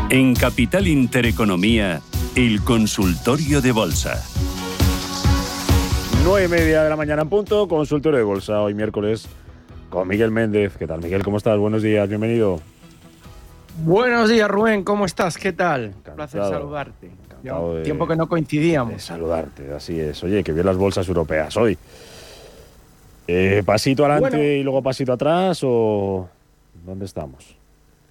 En Capital Intereconomía, el consultorio de bolsa. 9:30 de la mañana en punto, consultorio de bolsa, hoy miércoles, con Miguel Méndez. ¿Qué tal, Miguel? ¿Cómo estás? Buenos días, bienvenido. Buenos días, Rubén, ¿cómo estás? ¿Qué tal? Encantado. Un placer saludarte. Encantado Tiempo que no coincidíamos. De saludarte, así es. Oye, que bien las bolsas europeas hoy. ¿Pasito adelante y luego pasito atrás o dónde estamos?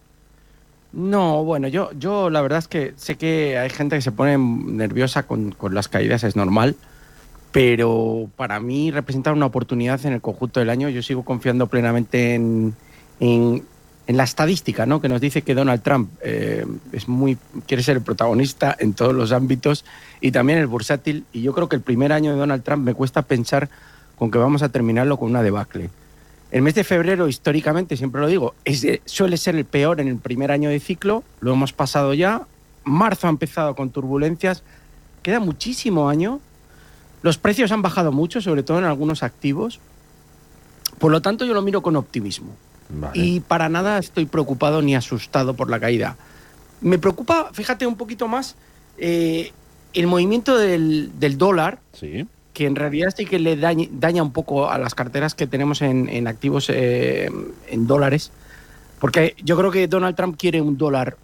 No, bueno, yo la verdad es que sé que hay gente que se pone nerviosa con las caídas, es normal, pero para mí representa una oportunidad en el conjunto del año. Yo sigo confiando plenamente en la estadística, ¿no? Que nos dice que Donald Trump quiere ser el protagonista en todos los ámbitos y también el bursátil. Y yo creo que el primer año de Donald Trump me cuesta pensar con que vamos a terminarlo con una debacle. El mes de febrero, históricamente, siempre lo digo, suele ser el peor en el primer año de ciclo. Lo hemos pasado ya. Marzo ha empezado con turbulencias. Queda muchísimo año. Los precios han bajado mucho, sobre todo en algunos activos. Por lo tanto, yo lo miro con optimismo. Vale. Y para nada estoy preocupado ni asustado por la caída. Me preocupa, fíjate, un poquito más el movimiento del dólar. Sí. Que en realidad sí que le daña un poco a las carteras que tenemos en activos en dólares, porque yo creo que Donald Trump quiere un dólar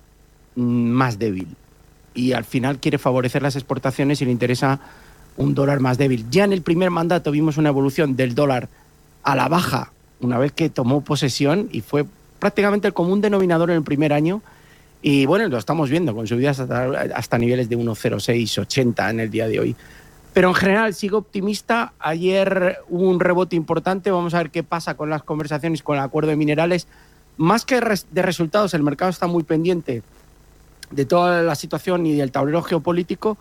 más débil y al final quiere favorecer las exportaciones y le interesa un dólar más débil. Ya en el primer mandato vimos una evolución del dólar a la baja una vez que tomó posesión y fue prácticamente el común denominador en el primer año. Y bueno, lo estamos viendo con subidas hasta niveles de 1,0680 en el día de hoy. Pero en general sigo optimista. Ayer hubo un rebote importante. Vamos a ver qué pasa con las conversaciones con el acuerdo de minerales. Más que de resultados, el mercado está muy pendiente de toda la situación y del tablero geopolítico.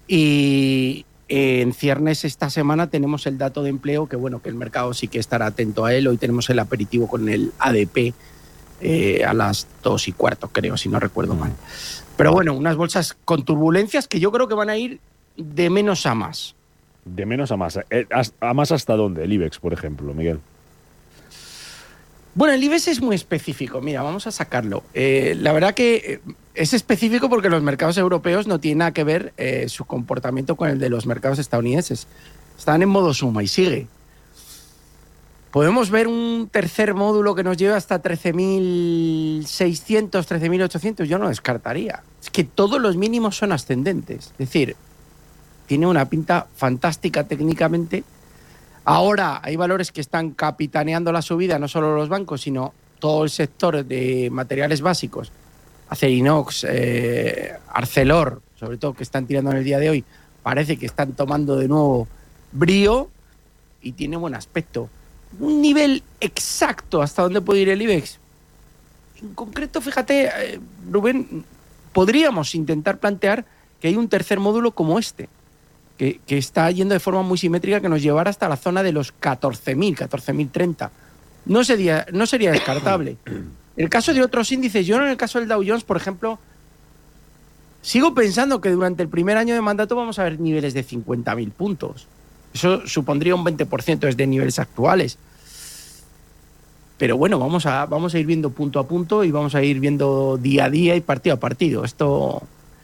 Y en ciernes esta semana tenemos el dato de empleo, que bueno, que el mercado sí que estará atento a él. Hoy tenemos el aperitivo con el ADP a las 2:15, creo, si no recuerdo mal. Pero bueno, unas bolsas con turbulencias que yo creo que van a ir de menos a más. De menos a más. ¿A más hasta dónde? El IBEX, por ejemplo, Miguel. Bueno, el IBEX es muy específico. Mira, vamos a sacarlo. La verdad que es específico porque los mercados europeos no tienen nada que ver su comportamiento con el de los mercados estadounidenses. Están en modo suma y sigue. Podemos ver un tercer módulo que nos lleve hasta 13.600, 13.800. Yo no descartaría. Es que todos los mínimos son ascendentes. Es decir, tiene una pinta fantástica técnicamente. Ahora hay valores que están capitaneando la subida, no solo los bancos, sino todo el sector de materiales básicos. Acerinox, Arcelor, sobre todo, que están tirando en el día de hoy. Parece que están tomando de nuevo brío y tiene buen aspecto. Un nivel exacto hasta dónde puede ir el IBEX. En concreto, fíjate, Rubén, podríamos intentar plantear que hay un tercer módulo como este, que está yendo de forma muy simétrica, que nos llevará hasta la zona de los 14.000, 14.030. No sería descartable. En el caso de otros índices, yo en el caso del Dow Jones, por ejemplo, sigo pensando que durante el primer año de mandato vamos a ver niveles de 50.000 puntos. Eso supondría un 20% desde niveles actuales. Pero bueno, vamos a ir viendo punto a punto y vamos a ir viendo día a día y partido a partido. Esto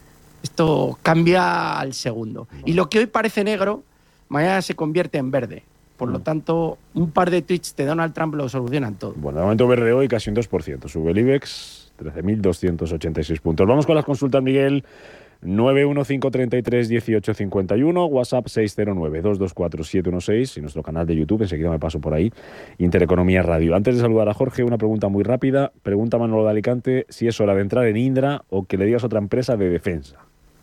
cambia al segundo. Y lo que hoy parece negro, mañana se convierte en verde. Por lo tanto, un par de tweets de Donald Trump lo solucionan todo. Bueno, de momento verde hoy casi un 2%. Sube el IBEX, 13.286 puntos. Vamos con las consultas, Miguel. 915331851, WhatsApp 609224716 y nuestro canal de YouTube. Enseguida me paso por ahí, Intereconomía Radio. Antes de saludar a Jorge, una pregunta muy rápida. Pregunta Manolo de Alicante si es hora de entrar en Indra o que le digas a otra empresa de defensa.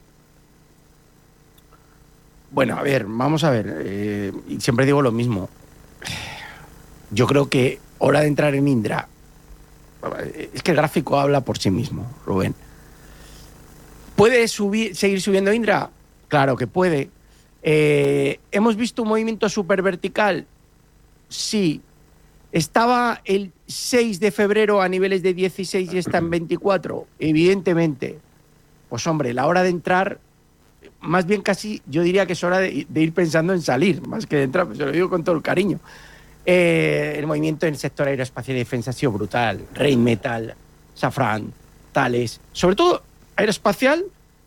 Bueno, a ver, vamos a ver. Siempre digo lo mismo. Yo creo que hora de entrar en Indra. Es que el gráfico habla por sí mismo, Rubén. ¿Puede seguir subiendo Indra? Claro que puede. ¿Hemos visto un movimiento súper vertical? Sí. ¿Estaba el 6 de febrero a niveles de 16 y está en 24? Evidentemente. Pues hombre, la hora de entrar, más bien casi yo diría que es hora de ir pensando en salir, más que de entrar, pues se lo digo con todo el cariño. El movimiento en el sector aeroespacial y defensa ha sido brutal. Rheinmetall, Safran, tales, sobre todo aeroespacial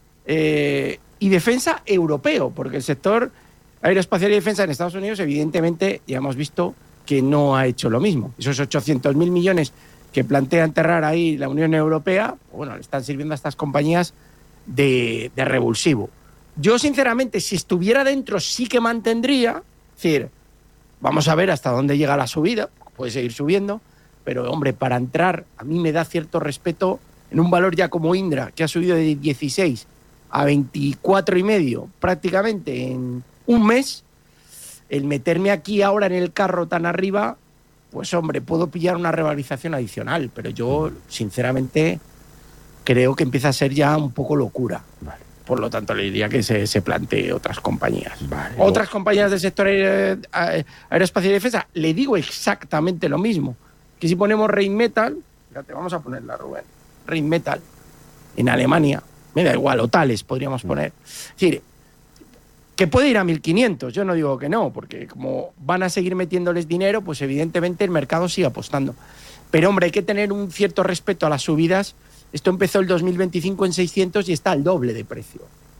y defensa europeo, porque el sector aeroespacial y defensa en Estados Unidos, evidentemente, ya hemos visto que no ha hecho lo mismo. Esos 800.000 millones que plantea enterrar ahí la Unión Europea, bueno, le están sirviendo a estas compañías de revulsivo. Yo, sinceramente, si estuviera dentro, sí que mantendría. Es decir, vamos a ver hasta dónde llega la subida, puede seguir subiendo, pero, hombre, para entrar, a mí me da cierto respeto en un valor ya como Indra, que ha subido de 16 a 24,5 prácticamente en un mes. El meterme aquí ahora en el carro tan arriba, pues, hombre, puedo pillar una revalorización adicional, pero yo, sinceramente, creo que empieza a ser ya un poco locura. Vale. Por lo tanto, le diría que se plantee otras compañías. Vale. Otras compañías del sector aeroespacial y defensa, le digo exactamente lo mismo. Que si ponemos Rheinmetall, fíjate, vamos a ponerla, Rubén, Rheinmetall, en Alemania, me da igual, o Thales podríamos poner. Es decir, que puede ir a 1.500, yo no digo que no, porque como van a seguir metiéndoles dinero, pues evidentemente el mercado sigue apostando. Pero, hombre, hay que tener un cierto respeto a las subidas. Esto empezó el 2025 en 600 y está al doble de precio.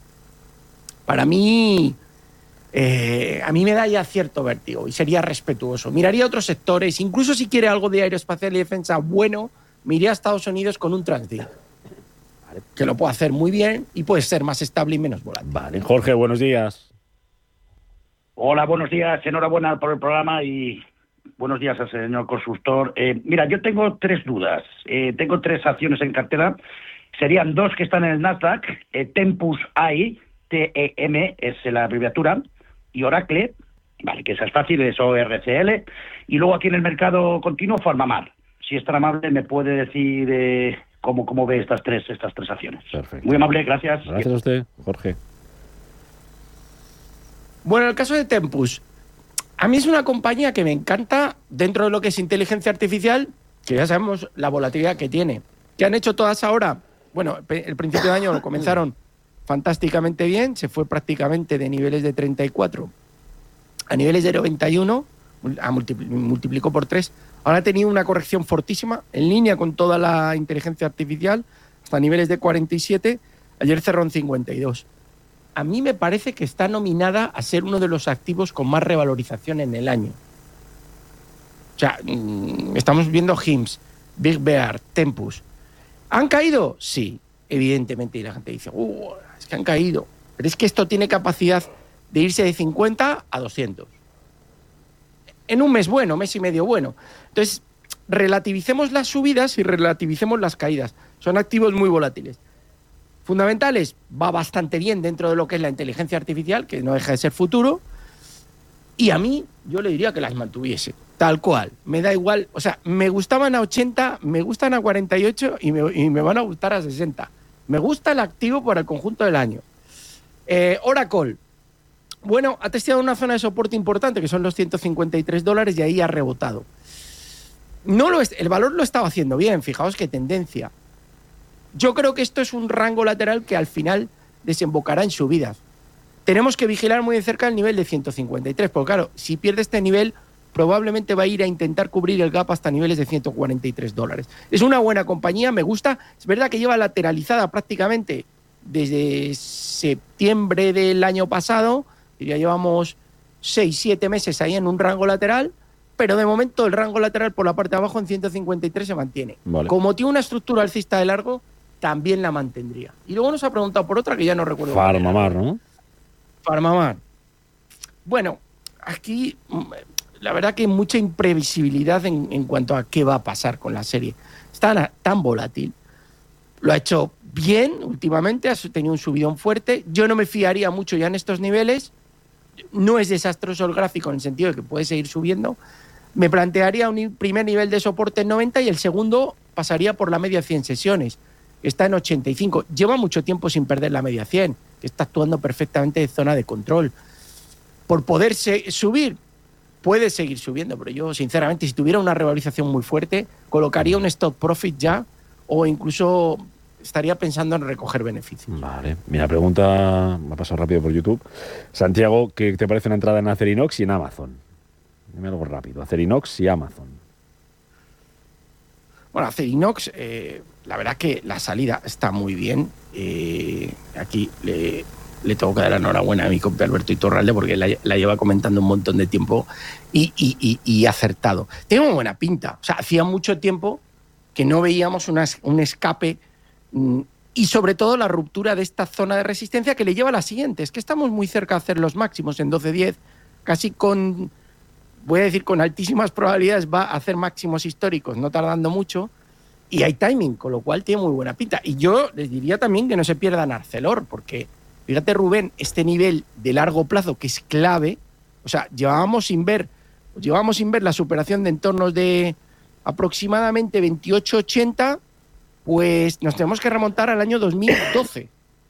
Para mí, a mí me da ya cierto vértigo y sería respetuoso. Miraría otros sectores, incluso si quiere algo de aeroespacial y defensa bueno, me iría a Estados Unidos con un Transdeal, que lo puede hacer muy bien y puede ser más estable y menos volátil. Vale. Jorge, buenos días. Hola, buenos días. Enhorabuena por el programa y buenos días al señor consultor. Mira, yo tengo 3 dudas. Tengo 3 acciones en cartera. Serían 2 que están en el Nasdaq. Tempus AI, TEM es la abreviatura, y Oracle, vale, que esa es fácil, es ORCL. Y luego aquí en el mercado continuo, Farmamar. Si es tan amable, me puede decir cómo ve estas tres acciones. Perfecto. Muy amable, gracias. Gracias a usted, Jorge. Bueno, en el caso de Tempus, a mí es una compañía que me encanta dentro de lo que es inteligencia artificial, que ya sabemos la volatilidad que tiene. ¿Qué han hecho todas ahora? Bueno, el principio de año lo comenzaron fantásticamente bien, se fue prácticamente de niveles de 34 a niveles de 91, multiplicó por 3. Ahora ha tenido una corrección fortísima, en línea con toda la inteligencia artificial, hasta niveles de 47, ayer cerró en 52. A mí me parece que está nominada a ser uno de los activos con más revalorización en el año. O sea, estamos viendo HIMSS, Big Bear, Tempus. ¿Han caído? Sí, evidentemente. Y la gente dice, es que han caído. Pero es que esto tiene capacidad de irse de 50 a 200. En un mes bueno, mes y medio bueno. Entonces, relativicemos las subidas y relativicemos las caídas. Son activos muy volátiles. Fundamentales, va bastante bien dentro de lo que es la inteligencia artificial, que no deja de ser futuro. Y a mí, yo le diría que las mantuviese, tal cual. Me da igual, o sea, me gustaban a 80, me gustan a 48 y me van a gustar a 60. Me gusta el activo para el conjunto del año. Oracle, bueno, ha testeado una zona de soporte importante, que son los $153, y ahí ha rebotado. El valor lo estaba haciendo bien, fijaos qué tendencia. Yo creo que esto es un rango lateral que al final desembocará en subidas. Tenemos que vigilar muy de cerca el nivel de 153, porque claro, si pierde este nivel, probablemente va a ir a intentar cubrir el gap hasta niveles de $143. Es una buena compañía, me gusta. Es verdad que lleva lateralizada prácticamente desde septiembre del año pasado, ya llevamos 6-7 meses ahí en un rango lateral, pero de momento el rango lateral por la parte de abajo en 153 se mantiene. Vale. Como tiene una estructura alcista de largo, también la mantendría. Y luego nos ha preguntado por otra que ya no recuerdo. Farmamar, ¿no? Farmamar. Bueno, aquí la verdad que hay mucha imprevisibilidad en cuanto a qué va a pasar con la serie. Está tan volátil. Lo ha hecho bien últimamente, ha tenido un subidón fuerte. Yo no me fiaría mucho ya en estos niveles. No es desastroso el gráfico en el sentido de que puede seguir subiendo. Me plantearía un primer nivel de soporte en 90 y el segundo pasaría por la media 100 sesiones. Está en 85. Lleva mucho tiempo sin perder la media 100, que está actuando perfectamente de zona de control. Por poder subir, puede seguir subiendo, pero yo, sinceramente, si tuviera una revalorización muy fuerte, colocaría un stop profit ya o incluso estaría pensando en recoger beneficios. Vale. Mira, pregunta, me ha pasado rápido por YouTube. Santiago, ¿qué te parece una entrada en Acerinox y en Amazon? Dime algo rápido. Acerinox y Amazon. Bueno, Acerinox, la verdad que la salida está muy bien. Aquí le tengo que dar la enhorabuena a mi compa Alberto Iturralde porque la lleva comentando un montón de tiempo y acertado. Tiene una buena pinta. O sea, hacía mucho tiempo que no veíamos un escape y sobre todo la ruptura de esta zona de resistencia que le lleva a la siguiente. Es que estamos muy cerca de hacer los máximos en 12.10, casi con, voy a decir, con altísimas probabilidades va a hacer máximos históricos, no tardando mucho, y hay timing, con lo cual tiene muy buena pinta. Y yo les diría también que no se pierdan Arcelor, porque fíjate, Rubén, este nivel de largo plazo que es clave, o sea, llevábamos sin ver la superación de entornos de aproximadamente 28,80, pues nos tenemos que remontar al año 2012.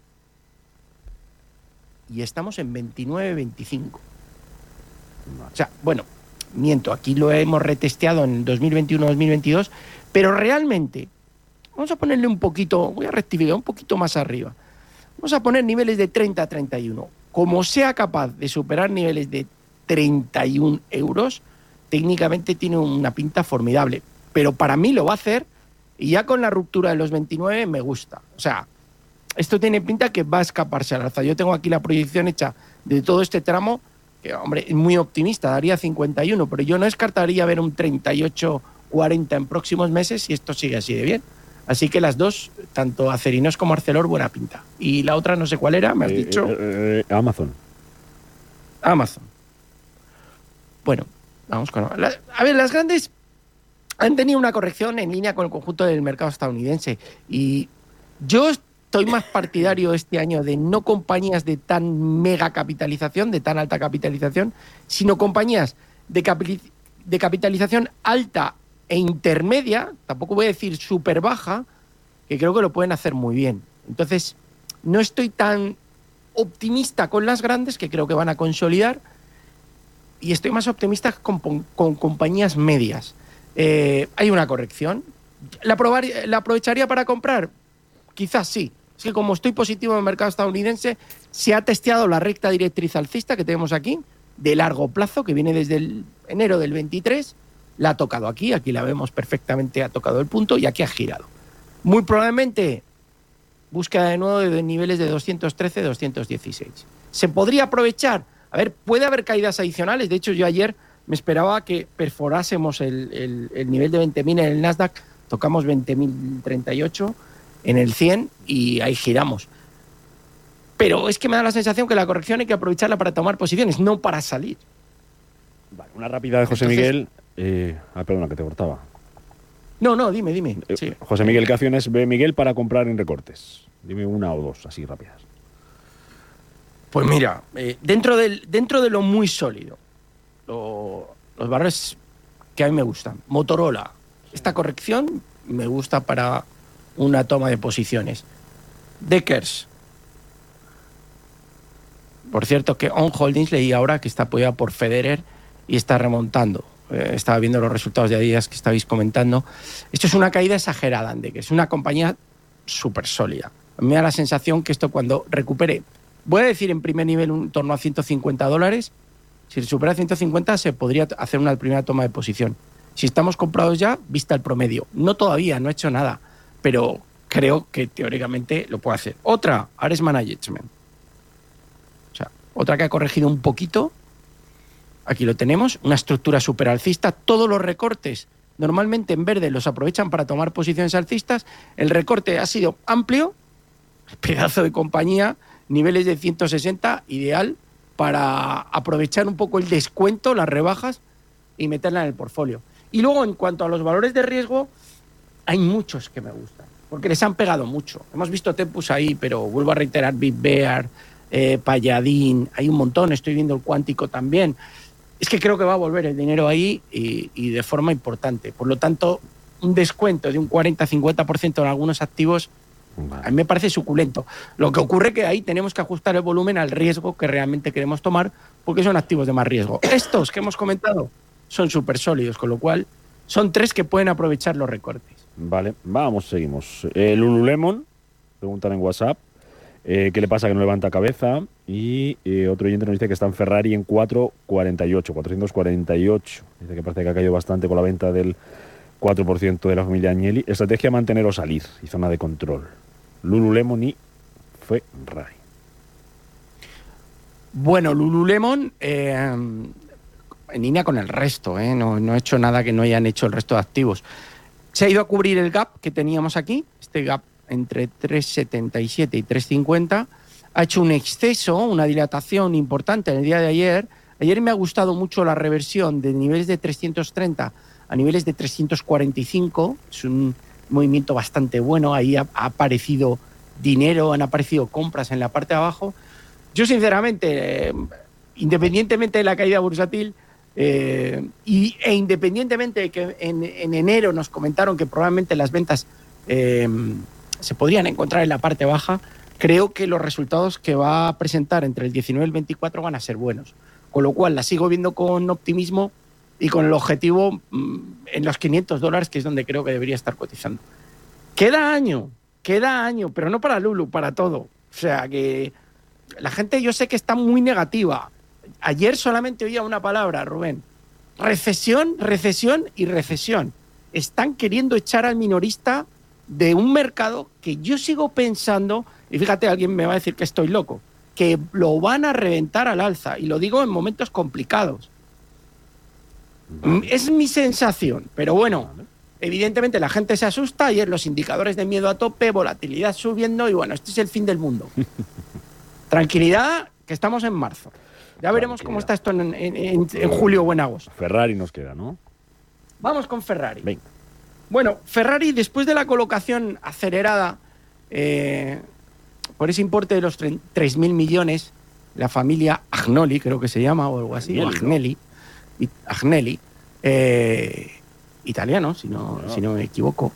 Y estamos en 29,25. O sea, bueno, miento, aquí lo hemos retesteado en 2021-2022, pero realmente, vamos a ponerle un poquito, voy a rectificar un poquito más arriba. Vamos a poner niveles de 30 a 31. Como sea capaz de superar niveles de 31 euros, técnicamente tiene una pinta formidable. Pero para mí lo va a hacer y ya con la ruptura de los 29 me gusta. O sea, esto tiene pinta que va a escaparse al alza. Yo tengo aquí la proyección hecha de todo este tramo, que, hombre, es muy optimista, daría 51, pero yo no descartaría ver un 38-40 en próximos meses si esto sigue así de bien. Así que las dos, tanto Acerinox como Arcelor, buena pinta. Y la otra no sé cuál era, me has dicho. Amazon. Bueno, vamos con... A ver, las grandes han tenido una corrección en línea con el conjunto del mercado estadounidense. Y yo estoy más partidario este año de no compañías de tan mega capitalización, de tan alta capitalización, sino compañías de capitalización alta e intermedia, tampoco voy a decir súper baja, que creo que lo pueden hacer muy bien. Entonces, no estoy tan optimista con las grandes, que creo que van a consolidar, y estoy más optimista con compañías medias. Hay una corrección. ¿La aprovecharía para comprar? Quizás sí. Es que como estoy positivo en el mercado estadounidense, se ha testeado la recta directriz alcista que tenemos aquí, de largo plazo, que viene desde el enero del 23, la ha tocado aquí la vemos perfectamente, ha tocado el punto y aquí ha girado. Muy probablemente búsqueda de nuevo de niveles de 213, 216. ¿Se podría aprovechar? A ver, puede haber caídas adicionales. De hecho, yo ayer me esperaba que perforásemos el nivel de 20.000 en el Nasdaq, tocamos 20.038 en el 100 y ahí giramos. Pero es que me da la sensación que la corrección hay que aprovecharla para tomar posiciones, no para salir. Vale, una rápida de José Miguel. Perdona, que te cortaba. No, dime. Sí. José Miguel, ¿qué acciones ve Miguel para comprar en recortes? Dime una o dos, así rápidas. Pues mira, dentro de lo muy sólido, los valores que a mí me gustan. Motorola, esta corrección me gusta para una toma de posiciones. Deckers. Por cierto, que On Holdings leí ahora que está apoyada por Federer y está remontando. Estaba viendo los resultados de Adidas que estabais comentando. Esto es una caída exagerada, que es una compañía súper sólida. Me da la sensación que esto cuando recupere, voy a decir en primer nivel en torno a $150, si supera 150 se podría hacer una primera toma de posición. Si estamos comprados ya, vista el promedio. No todavía, no he hecho nada, pero creo que teóricamente lo puedo hacer. Otra, Ares Management. O sea, otra que ha corregido un poquito. Aquí lo tenemos, una estructura súper alcista. Todos los recortes, normalmente en verde, los aprovechan para tomar posiciones alcistas. El recorte ha sido amplio, pedazo de compañía, niveles de 160, ideal para aprovechar un poco el descuento, las rebajas y meterla en el portfolio. Y luego, en cuanto a los valores de riesgo, hay muchos que me gustan, porque les han pegado mucho. Hemos visto Tempus ahí, pero vuelvo a reiterar, Big Bear, Payadín, hay un montón, estoy viendo el Cuántico también. Es que creo que va a volver el dinero ahí y de forma importante. Por lo tanto, un descuento de un 40-50% en algunos activos, a mí me parece suculento. Lo que ocurre es que ahí tenemos que ajustar el volumen al riesgo que realmente queremos tomar, porque son activos de más riesgo. Estos que hemos comentado son súper sólidos, con lo cual son tres que pueden aprovechar los recortes. Vale, seguimos. Lululemon, preguntan en WhatsApp. ¿Qué le pasa que no levanta cabeza? Y otro oyente nos dice que está en Ferrari en 448. Dice que parece que ha caído bastante con la venta del 4% de la familia Agnelli. Estrategia mantener o salir y zona de control. Lululemon y Ferrari. Bueno, Lululemon, en línea con el resto, no he hecho nada que no hayan hecho el resto de activos. Se ha ido a cubrir el gap que teníamos aquí, este gap entre 3,77 y 3,50. Ha hecho un exceso, una dilatación importante en el día de ayer. Ayer me ha gustado mucho la reversión de niveles de 330 a niveles de 345. Es un movimiento bastante bueno. Ahí ha aparecido dinero, han aparecido compras en la parte de abajo. Yo, sinceramente, independientemente de la caída bursátil e independientemente de que en enero nos comentaron que probablemente las ventas se podrían encontrar en la parte baja, creo que los resultados que va a presentar entre el 19 y el 24 van a ser buenos. Con lo cual la sigo viendo con optimismo y con el objetivo en los $500, que es donde creo que debería estar cotizando. Queda año, pero no para Lulu, para todo. O sea que la gente, yo sé que está muy negativa. Ayer solamente oía una palabra, Rubén. Recesión, recesión y recesión. Están queriendo echar al minorista de un mercado que yo sigo pensando, y fíjate, alguien me va a decir que estoy loco, que lo van a reventar al alza. Y lo digo en momentos complicados. Es mi sensación, pero bueno, evidentemente la gente se asusta. Ayer los indicadores de miedo a tope, volatilidad subiendo y bueno, este es el fin del mundo. Tranquilidad, que estamos en marzo. Ya veremos cómo está esto en julio o en agosto. Ferrari nos queda, ¿no? Vamos con Ferrari. Venga. Bueno, Ferrari, después de la colocación acelerada por ese importe de los 3.000 millones, la familia Agnelli, creo que se llama, o algo así, Agnelli, italiano, si no me equivoco,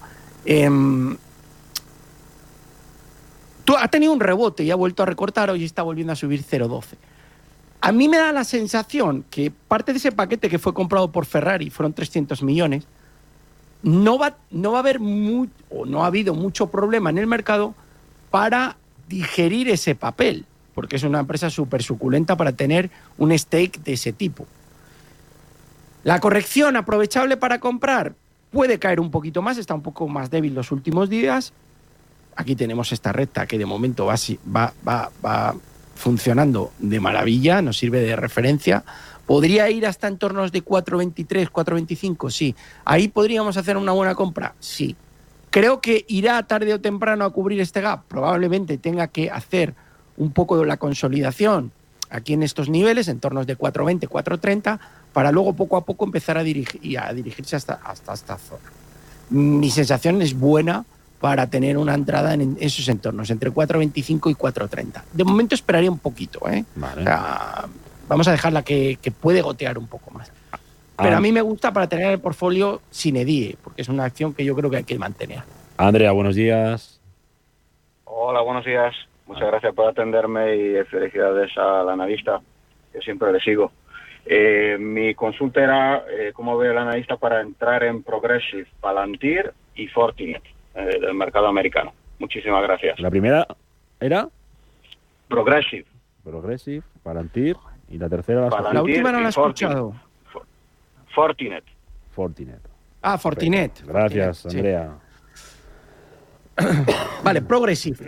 ha tenido un rebote y ha vuelto a recortar, hoy está volviendo a subir 0,12. A mí me da la sensación que parte de ese paquete que fue comprado por Ferrari, fueron 300 millones, no va a haber no ha habido mucho problema en el mercado para digerir ese papel, porque es una empresa súper suculenta para tener un stake de ese tipo. La corrección aprovechable para comprar puede caer un poquito más, está un poco más débil los últimos días. Aquí tenemos esta recta que de momento va funcionando de maravilla, nos sirve de referencia. ¿Podría ir hasta entornos de 4,23, 4,25? Sí. ¿Ahí podríamos hacer una buena compra? Sí. ¿Creo que irá tarde o temprano a cubrir este gap? Probablemente tenga que hacer un poco de la consolidación aquí en estos niveles, en tornos de 4,20, 4,30, para luego poco a poco empezar a dirigirse hasta esta zona. Mi sensación es buena para tener una entrada en esos entornos, entre 4,25 y 4,30. De momento esperaría un poquito, ¿eh? Vale. O sea, vamos a dejarla que puede gotear un poco más. Pero a mí me gusta para tener el portfolio sin EDIE, porque es una acción que yo creo que hay que mantener. Andrea, buenos días. Hola, buenos días. Muchas gracias por atenderme y felicidades al analista, que siempre le sigo. Mi consulta era cómo ve el analista para entrar en Progressive, Palantir y Fortinet del mercado americano. Muchísimas gracias. La primera era Progressive, Palantir, y la tercera Palantir. La última no la he Fortinet. escuchado. Fortinet. Fortinet. Ah, Fortinet. Gracias, Fortinet, Andrea. sí. Vale, Progressive.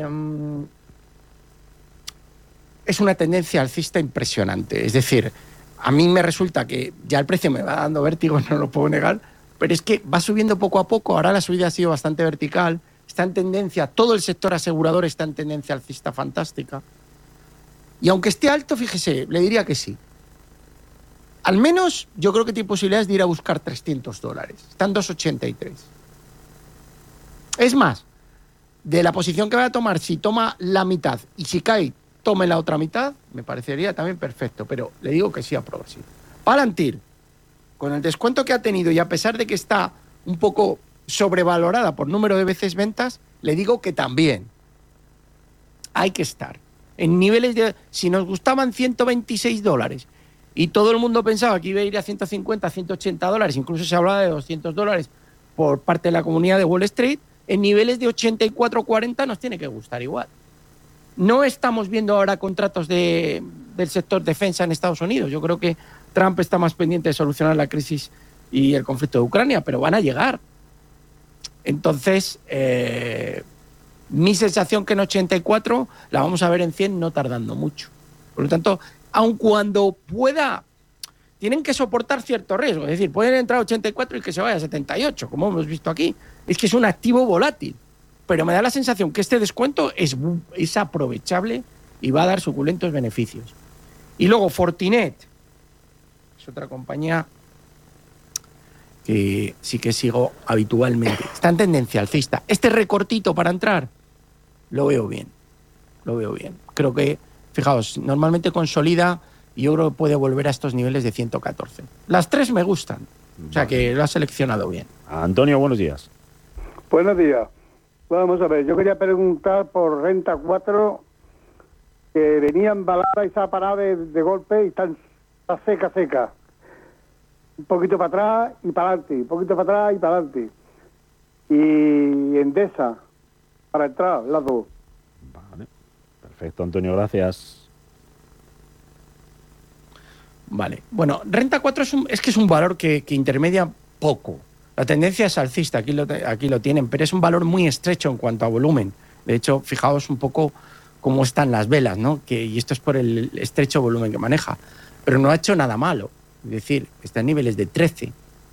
Es una tendencia alcista impresionante. Es decir, a mí me resulta que ya el precio me va dando vértigo, no lo puedo negar, pero es que va subiendo poco a poco. Ahora la subida ha sido bastante vertical. Está en tendencia, todo el sector asegurador está en tendencia alcista fantástica. Y aunque esté alto, fíjese, le diría que sí. Al menos yo creo que tiene posibilidades de ir a buscar $300. Están 2,83. Es más, de la posición que va a tomar, si toma la mitad y si cae, tome la otra mitad, me parecería también perfecto. Pero le digo que sí a Progressive. Palantir, con el descuento que ha tenido y a pesar de que está un poco sobrevalorada por número de veces ventas, le digo que también hay que estar en niveles de... Si nos gustaban $126 y todo el mundo pensaba que iba a ir a 150, $180, incluso se hablaba de $200 por parte de la comunidad de Wall Street, en niveles de 84-40 nos tiene que gustar igual. No estamos viendo ahora contratos del sector defensa en Estados Unidos. Yo creo que Trump está más pendiente de solucionar la crisis y el conflicto de Ucrania, pero van a llegar. Entonces, mi sensación que en 84 la vamos a ver en 100 no tardando mucho. Por lo tanto, aun cuando pueda, tienen que soportar cierto riesgo. Es decir, pueden entrar a 84 y que se vaya a 78, como hemos visto aquí. Es que es un activo volátil. Pero me da la sensación que este descuento es aprovechable y va a dar suculentos beneficios. Y luego Fortinet, es otra compañía que sí que sigo habitualmente. Está en tendencia alcista. Este recortito para entrar, lo veo bien. Creo que, fijaos, normalmente consolida y yo creo que puede volver a estos niveles de 114. Las tres me gustan. O sea que lo has seleccionado bien. Antonio, buenos días. Buenos días. Vamos a ver, yo quería preguntar por Renta 4, que venía embalada y se ha parado de golpe y está seca. Un poquito para atrás y para adelante, un poquito para atrás y para adelante. Y Endesa, para entrar, las dos. Vale, perfecto, Antonio, gracias. Vale, bueno, Renta 4 es que es un valor que intermedia poco. La tendencia es alcista, aquí lo tienen, pero es un valor muy estrecho en cuanto a volumen. De hecho, fijaos un poco cómo están las velas, ¿no? Y esto es por el estrecho volumen que maneja. Pero no ha hecho nada malo. Es decir, está en niveles de 13.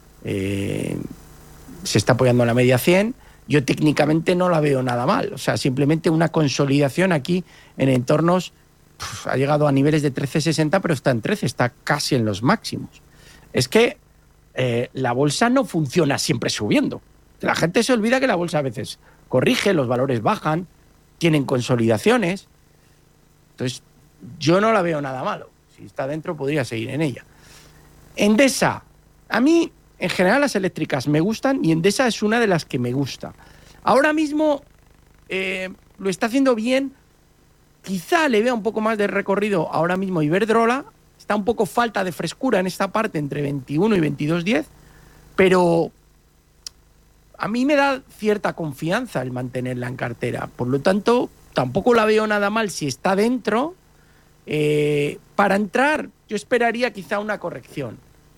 Se está apoyando en la media 100. Yo técnicamente no la veo nada mal. O sea, simplemente una consolidación aquí en entornos. Ha llegado a niveles de 13,60, pero está en 13, está casi en los máximos. Es que la bolsa no funciona siempre subiendo. La gente se olvida que la bolsa a veces corrige, los valores bajan, tienen consolidaciones. Entonces, yo no la veo nada malo. Si está dentro, podría seguir en ella. Endesa, a mí, en general, las eléctricas me gustan y Endesa es una de las que me gusta. Ahora mismo lo está haciendo bien. Quizá le vea un poco más de recorrido ahora mismo Iberdrola. Está un poco falta de frescura en esta parte entre 21 y 22,10, pero a mí me da cierta confianza el mantenerla en cartera. Por lo tanto, tampoco la veo nada mal si está dentro. Para entrar, yo esperaría quizá una corrección.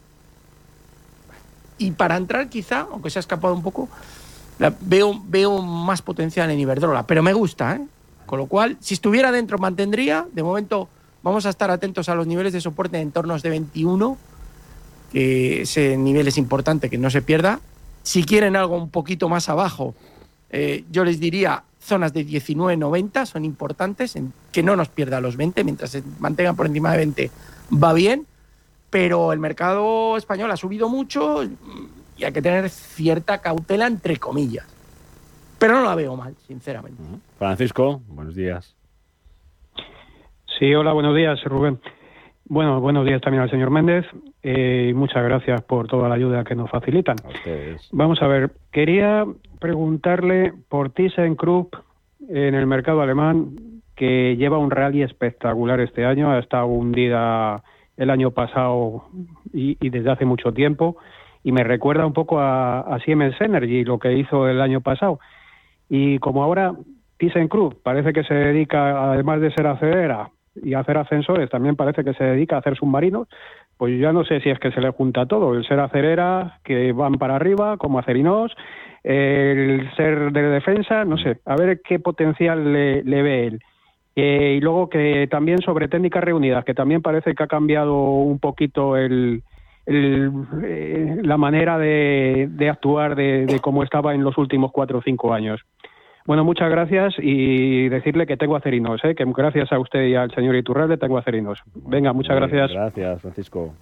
Y para entrar quizá, aunque se ha escapado un poco, veo más potencial en Iberdrola, pero me gusta, ¿eh? Con lo cual, si estuviera dentro mantendría. De momento vamos a estar atentos a los niveles de soporte en entornos de 21, que ese nivel es importante que no se pierda. Si quieren algo un poquito más abajo, yo les diría zonas de 19,90 son importantes, que no nos pierda los 20, mientras se mantengan por encima de 20 va bien, pero el mercado español ha subido mucho y hay que tener cierta cautela entre comillas. Pero no la veo mal, sinceramente. Francisco, buenos días. Sí, hola, buenos días, Rubén. Bueno, buenos días también al señor Méndez. Muchas gracias por toda la ayuda que nos facilitan. A ustedes. Vamos a ver, quería preguntarle por ThyssenKrupp en el mercado alemán, que lleva un rally espectacular este año. Ha estado hundida el año pasado y desde hace mucho tiempo. Y me recuerda un poco a Siemens Energy, lo que hizo el año pasado. Y como ahora ThyssenKrupp parece que se dedica, además de ser acelera y hacer ascensores, también parece que se dedica a hacer submarinos, pues ya no sé si es que se le junta todo, el ser acerera, que van para arriba, como Acerinos, el ser de defensa, no sé, a ver qué potencial le ve él. Y luego que también sobre técnicas reunidas, que también parece que ha cambiado un poquito la manera de actuar de cómo estaba en los últimos 4 o 5 años. Bueno, muchas gracias y decirle que tengo Acerinos, que gracias a usted y al señor Iturralde tengo Acerinos. Venga, muchas gracias. Gracias, Francisco.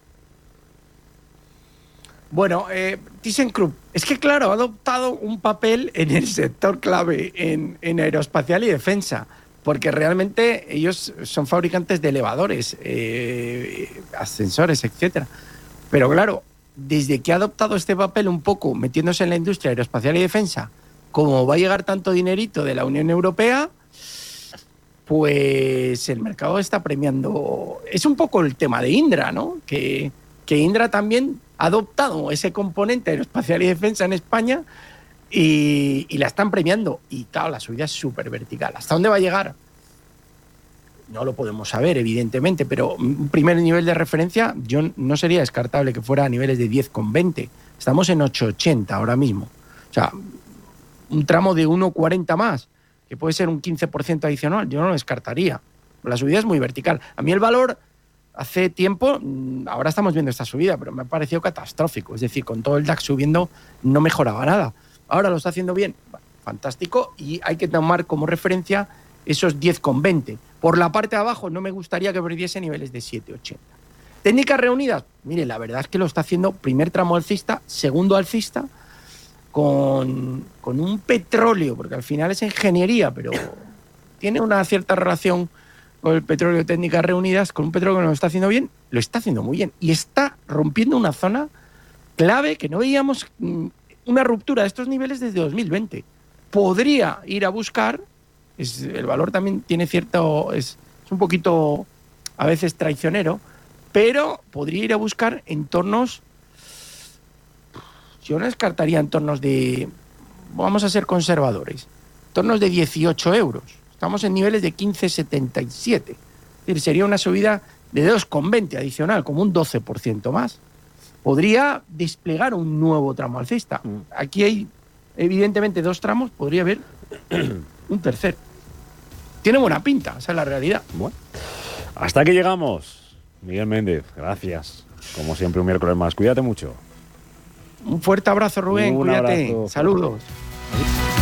Bueno, ThyssenKrupp, es que claro, ha adoptado un papel en el sector clave en aeroespacial y defensa, porque realmente ellos son fabricantes de elevadores, ascensores, etcétera. Pero claro, desde que ha adoptado este papel un poco metiéndose en la industria aeroespacial y defensa, como va a llegar tanto dinerito de la Unión Europea, pues el mercado está premiando. Es un poco el tema de Indra, ¿no? Que Indra también ha adoptado ese componente aeroespacial y defensa en España y la están premiando. Y claro, la subida es súper vertical. ¿Hasta dónde va a llegar? No lo podemos saber, evidentemente, pero un primer nivel de referencia yo no sería descartable que fuera a niveles de 10,20. Estamos en 8,80 ahora mismo. O sea, un tramo de 1,40 más, que puede ser un 15% adicional, yo no lo descartaría. La subida es muy vertical. A mí el valor, hace tiempo, ahora estamos viendo esta subida, pero me ha parecido catastrófico. Es decir, con todo el DAX subiendo, no mejoraba nada. Ahora lo está haciendo bien, bueno, fantástico, y hay que tomar como referencia esos 10,20. Por la parte de abajo no me gustaría que perdiese niveles de 7,80. Técnicas reunidas, mire, la verdad es que lo está haciendo primer tramo alcista, segundo alcista, con un petróleo, porque al final es ingeniería, pero tiene una cierta relación con el petróleo, técnicas reunidas, con un petróleo que no lo está haciendo bien, lo está haciendo muy bien, y está rompiendo una zona clave que no veíamos una ruptura de estos niveles desde 2020. Podría ir a buscar, el valor también tiene cierto, es un poquito a veces traicionero, pero podría ir a buscar entornos, yo no descartaría entornos de, vamos a ser conservadores, entornos de 18 euros. Estamos en niveles de 15,77. Es decir, sería una subida de 2,20 adicional, como un 12% más. Podría desplegar un nuevo tramo alcista. Aquí hay, evidentemente, 2 tramos, podría haber un tercer. Tiene buena pinta, esa es la realidad. Bueno, hasta aquí llegamos. Miguel Méndez, gracias. Como siempre, un miércoles más. Cuídate mucho. Un fuerte abrazo, Rubén. Un Cuídate. abrazo. Saludos.